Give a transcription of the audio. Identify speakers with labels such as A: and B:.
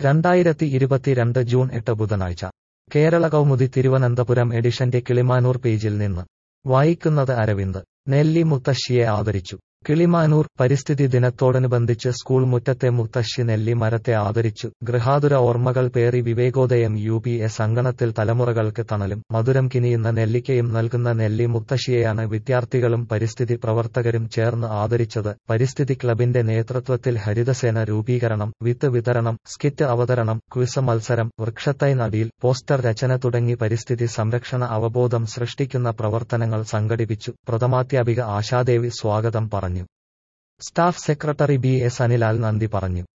A: 2022 June 8 ബുധനാഴ്ച കേരള കൗമുദി തിരുവനന്തപുരം എഡിഷന്റെ കിളിമാനൂർ പേജിൽ നിന്ന് വായിക്കുന്നത് അരവിന്ദ്. നെല്ലി മുത്തശ്ശിയെ ആദരിച്ചു. കിളിമാനൂർ. പരിസ്ഥിതി ദിനത്തോടനുബന്ധിച്ച് സ്കൂൾ മുറ്റത്തെ മുത്തശ്ശി നെല്ലി മരത്തെ ആദരിച്ചു. ഗൃഹാതുര ഓർമ്മകൾ പേറി വിവേകോദയം UPS അങ്കണത്തിൽ തലമുറകൾക്ക് തണലും മധുരം കിനിയുന്ന നെല്ലിക്കയും നൽകുന്ന നെല്ലി മുത്തശ്ശിയെയാണ് വിദ്യാർത്ഥികളും പരിസ്ഥിതി പ്രവർത്തകരും ചേർന്ന് ആദരിച്ചത്. പരിസ്ഥിതി ക്ലബിന്റെ നേതൃത്വത്തിൽ ഹരിതസേന രൂപീകരണം, വിത്ത് വിതരണം, സ്കിറ്റ് അവതരണം, ക്വിസ് മത്സരം, വൃക്ഷത്തൈ നടീൽ, പോസ്റ്റർ രചന തുടങ്ങി പരിസ്ഥിതി സംരക്ഷണ അവബോധം സൃഷ്ടിക്കുന്ന പ്രവർത്തനങ്ങൾ സംഘടിപ്പിച്ചു. പ്രഥമാധ്യാപിക ആശാദേവി സ്വാഗതം പറഞ്ഞു. സ്റ്റാഫ് സെക്രട്ടറി BS അനിലാൽ നന്ദി പറഞ്ഞു.